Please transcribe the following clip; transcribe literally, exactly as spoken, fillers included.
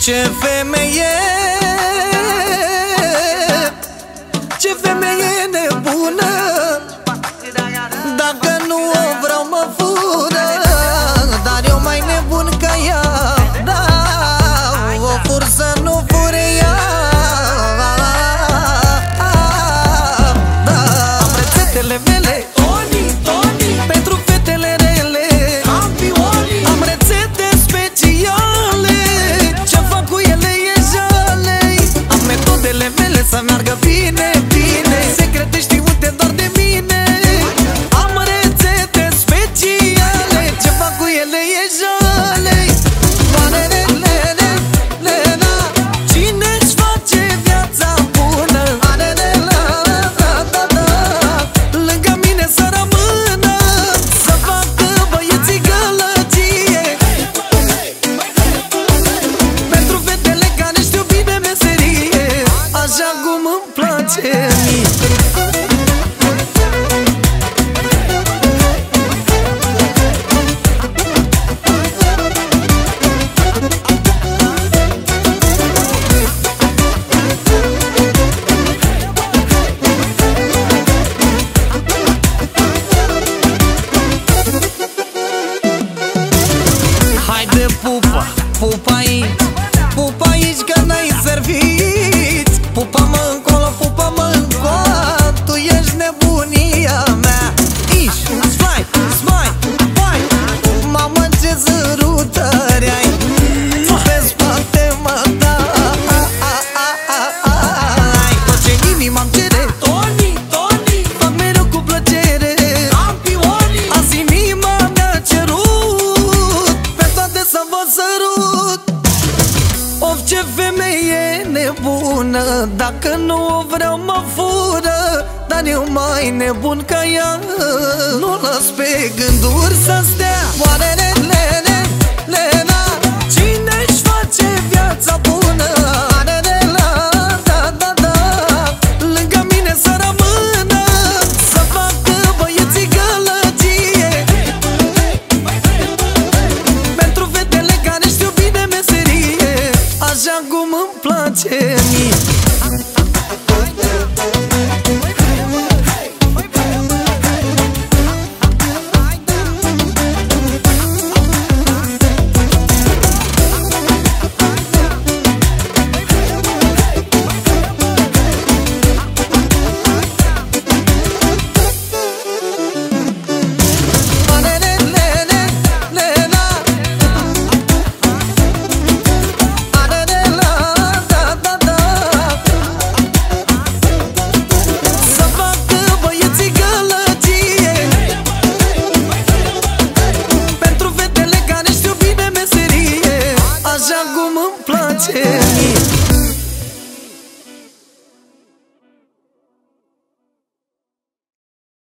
Ce femeie, ce femeie nebună, dacă nu o vreau mă fură. Dar eu mai nebun ca ea, da, o fur să nu fure ea, da. Am rețetele mele, Toni, Toni, pentru fetele rele, campioni. Am rețete speciale, ce fac cu ele e jale. Am metodele mele să meargă bine, bine, secrete știute doar de mine. Am rețete speciale, ce fac cu ele e jale. Cine-și face viața bună, lângă mine să rămână, să facă băieții gălăgie. Pentru fetele care știu bine meserie, așa cum îmi place mie. Haide pupa, pupa aici, pupa aici că n-ai servit. Pupa-mă încolo, pupa-mă încoa, tu ești nebunia mea. Iși, slai, smai, bai, mamă ce zărutări ai, pe spate mă dai. Tot ce inima-mi cere, Toni, Toni, fac mereu cu plăcere, campioni. Azi inima mi-a cerut pe toate să vă sărut. Of, ce femeie nebună, dacă nu o vreau mă fură. Dar eu mai nebun ca ea, nu las pe gânduri să stea. Oarele, lele, lena, cine-și face viața bună, da, da, da, lângă mine să rămână, să facă băieții gălăgie. Pentru fetele care știu bine meserie, așa cum îmi place mie. Așa cum îmi place mie.